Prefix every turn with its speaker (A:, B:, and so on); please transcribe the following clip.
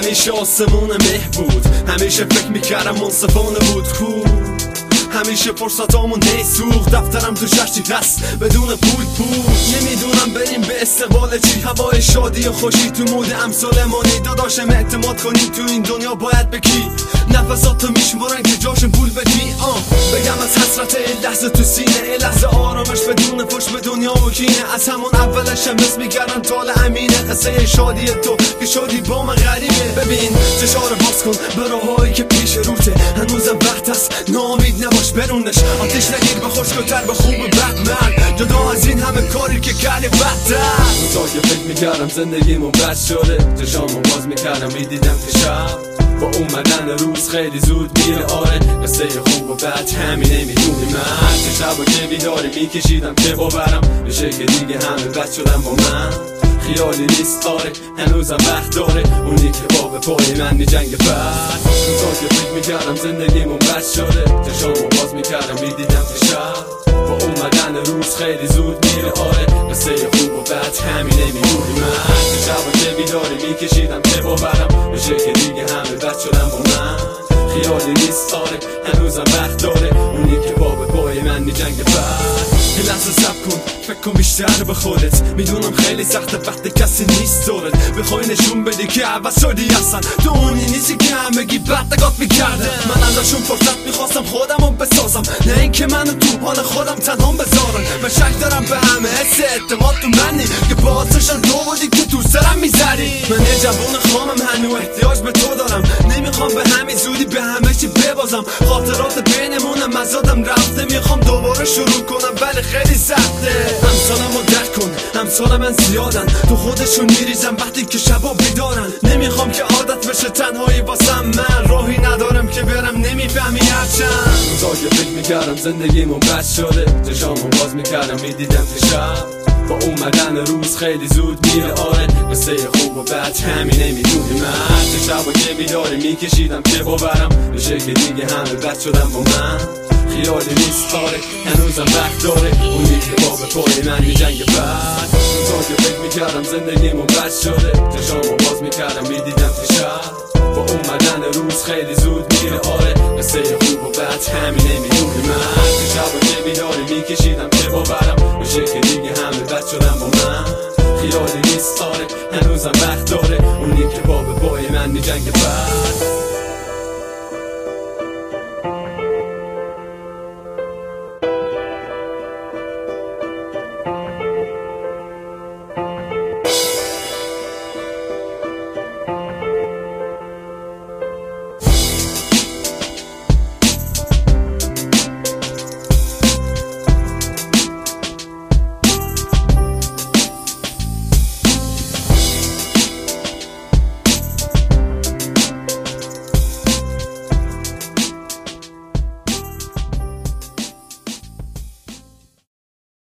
A: همیشه آسمون مه بود، همیشه فکر میکردم منصفانه بود کو. همیشه فرصتامون نیسوخ، دفترم تو ششتی هست بدون پول. نمیدونم بریم به استقبال چی، هوای شادی و خوشی تو مود امثال مانی. داداشم اعتماد کنی تو این دنیا باید به کی؟ نفساتو میشمارن که جاشن پول بدی. بگم از حسرت این لحظه تو سینه، لحظه آرامش بدون فش به دنیا و کینه. از همون اولش هم میگردن تال امینه، قصه شادی تو که شادی با من غریبه. ببین چشارو باز کن به راهایی که پیش روته، هنوزم وقت هست ناامید نباش برونش. آتش نگیر به خشک‌تر به خوب و بد من، جدا از این همه کاری که کردی بدتر. تا که فکر میکردم زندگیمون بد شده، چشامو باز میکردم میدیدم که شب با اومدن روز خیلی زود میره. آره قصه خوب و بد همینه میدونی من، که شب و که بیداری میکشیدم که باورم بشه که دیگه همه بد شدم با من. خیالی نیست آره هنوزم وقت داره، اونی که با به پای من میجنگه بد. تا که فکر میکردم زندگیمون بد شده، چشامو باز میکردم میدیدم که شب با اومدن روز خیلی زود میره. آره قصه خوب و بد همینه میدونی من، که شب و که بیداری میکشیدم که باورم بشه که دیگه همه بد شدم با من. خیالی نیست آره هنوزم وقت داره، اونی که با به پای من میجنگه بد. یه لحظه صبر کن فکر کن بیشتر به خودت، میدونم خیلی سخته وقتی کسی نیست دورت. بخوای نشون بدی که عوض شدی اصلا تو اونی نیستی که همگی بد نگات میکردن. من ازشون فرصت میخواستم خودمو بسازم، نه اینکه منو تو حال خودم تنها بذارن. من شک دارم به همه حس اعتماد تو منی که باعثشن تو بودی که تو سرم میذاری. من یه جوون خامم هنو احتیاج به تو دارم، نمیخوام به همین زودی به همه چی ببازم. خاطرات بینمونم از آدم رفته، میخوام دوباره شروع کنم ولی خیلی سخته. همسالمو درک کن، همسال من زیادن، تو خودشون میریزم وقتی که شبا بیدارن. نمیخوام که عادت بشه تنهایی واسم، من راهی ندارم که برم نمیفهمی هرچند. روزا که فکر میکردم زندگیمون بد شده، چشامو باز میکردم میدیدم که شب با اومدن روز خیلی زود میره. آره قصه خوب و بد همینه میدونی من، که شبا که بیداری میکشیدم که باورم بشه که دیگه همه بد شدم با من. خیالی نیست آره هنوزم وقت داره، اونی که با به پای من میجنگه بد. روزا که فکر میکردم زندگیمون بد شده، چشامو باز میکردم میدیدم که شب با اومدن روز خیلی زود میره. آره قصه خوب و بد همینه میدونی من، که شبا که بیداری میکشیدم که باورم بشه که دیگه همه بد شدم با من. خیالی نیست آره هنوزم وقت داره، اونی که با به پای من میجنگه بد.